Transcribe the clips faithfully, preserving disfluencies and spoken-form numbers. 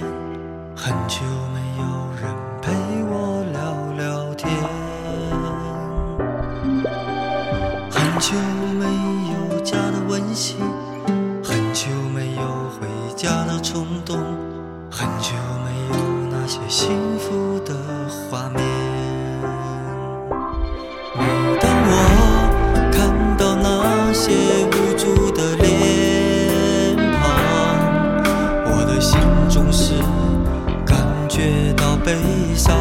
很久没有人陪我聊聊天，很久没有家的温馨，很久没有回家的冲动，很久没有那些幸福的画面。每当我看到那些无助的脸庞，我的心中是感觉到悲伤。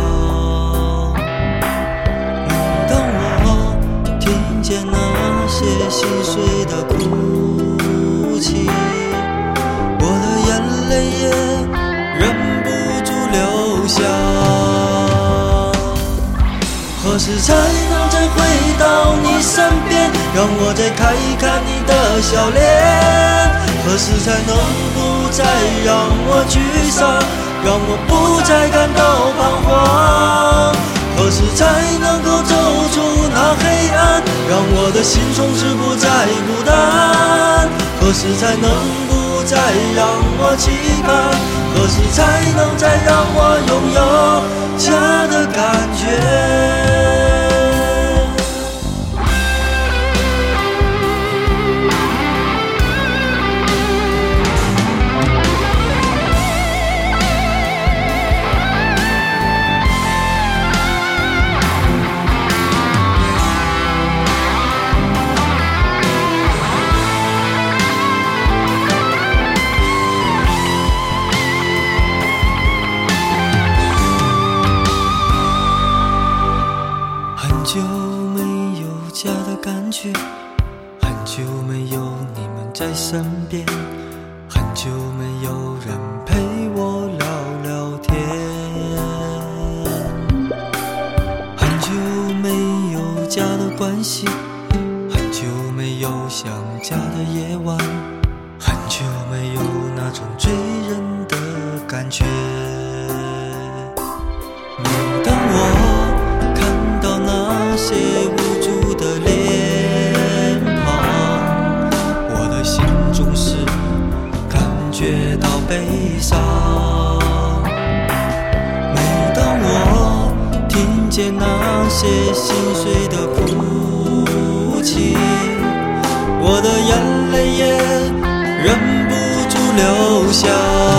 每当我听见那些心碎的哭泣，我的眼泪也忍不住流下。何时才能再回到你身边，让我再看一看你的笑脸？何时才能不再让我沮丧，让我不再感到彷徨？何时才能够走出那黑暗，让我的心从此不再孤单？何时才能不再让我期盼？何时才能再让我拥有家的感觉？很久没有家的感觉，很久没有你们在身边，很久没有人陪我聊聊天，很久没有家的关系，很久没有想家的夜晚，很久没有那种醉人的感觉。每当我那些无助的脸庞，我的心中是感觉到悲伤。每当我听见那些心碎的哭泣，我的眼泪也忍不住流下。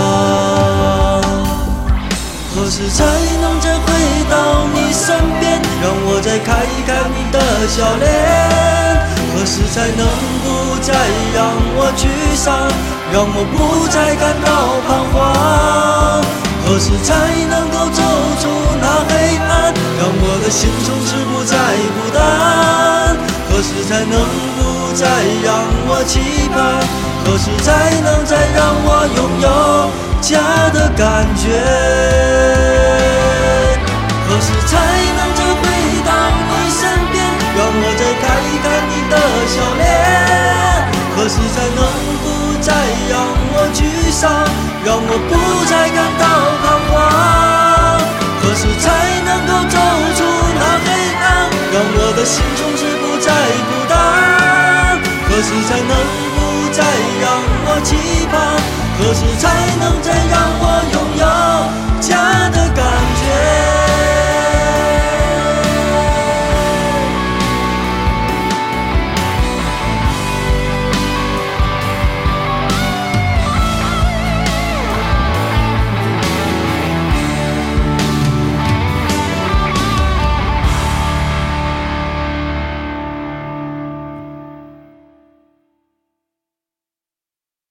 何时才能再回到你身边，让我再看一看你的笑脸？何时才能不再让我沮丧，让我不再感到彷徨？何时才能够走出那黑暗，让我的心从此不再孤单？何时才能不再让我期盼？何时才能再让我拥有家的感觉？何时才能再回到你身边，让我再看一看你的笑脸？何时才能不再让我沮丧，让我不再感到彷徨？何时才能够走出那黑暗，让我的心从此不再孤单？何时才能不再让我期盼？何时才能再让我